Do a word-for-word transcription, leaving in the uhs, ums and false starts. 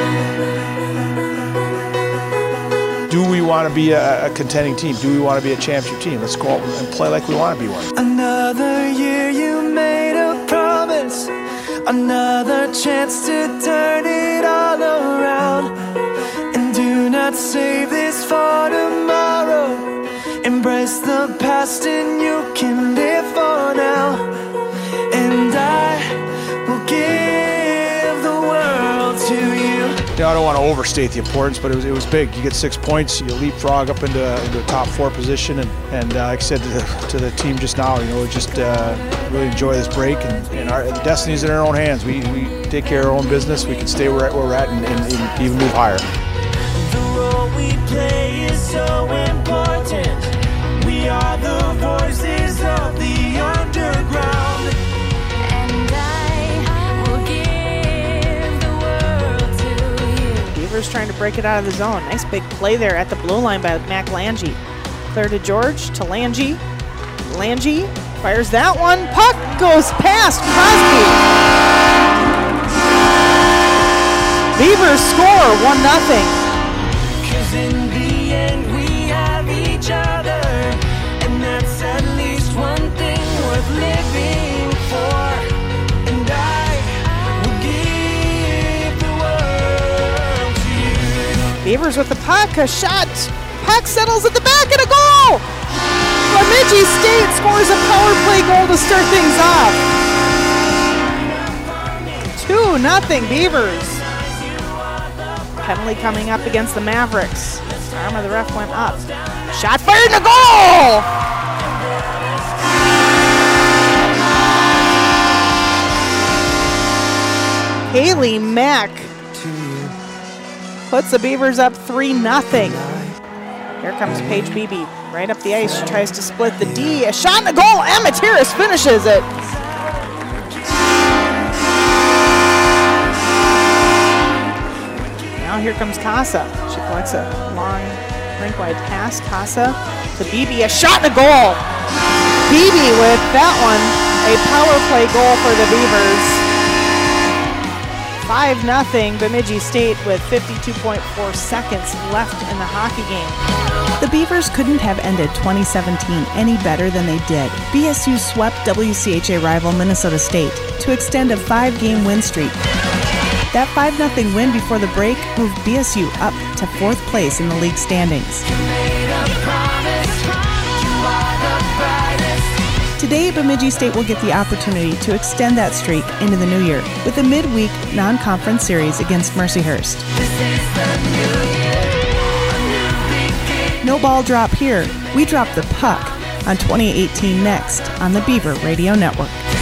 Do we want to be a, a contending team? Do we want to be a championship team? Let's go out and play like we want to be one. Another year you made a promise, another chance to turn it all around. And do not save this for tomorrow. Embrace the past and you can live for now. And I will give the world to you. You know, I don't want to overstate the importance, but it was it was big. You get six points, you leapfrog up into, into a top four position, and, and uh, like I said to the, to the team just now, you know, just uh, really enjoy this break, and, and our the destiny's in our own hands. We we take care of our own business. We can stay where we're at and, and, and even move higher. The role we play is so important. We are the voices of the underground. Trying to break it out of the zone. Nice big play there at the blue line by Mac Lange. Clear to George, to Lange. Lange fires that one. Puck goes past Crosby. Beavers score one nothing. Cause in the end we have each other, and that's at least one thing worth living for. And I will give the world to you. Beavers with the puck, a shot. Puck settles at the back and a goal. Bemidji State scores a power play goal to start things off. two nothing Beavers. Penalty coming up against the Mavericks. Arm of the ref went up. Shot fired and a goal! Haley Mack puts the Beavers up three nothing. Here comes Paige Beebe. Right up the ice. She tries to split the D. A shot and a goal. Amatiris finishes it. Now here comes Casa. She collects a long rink-wide pass. Casa to Beebe. A shot and a goal. Beebe with that one. A power play goal for the Beavers. five nothing Bemidji State with fifty-two point four seconds left in the hockey game. The Beavers couldn't have ended twenty seventeen any better than they did. B S U swept W C H A rival Minnesota State to extend a five-game win streak. That five nothing win before the break moved B S U up to fourth place in the league standings. Today, Bemidji State will get the opportunity to extend that streak into the new year with a midweek non-conference series against Mercyhurst. No ball drop here. We drop the puck on twenty eighteen Next on the Beaver Radio Network.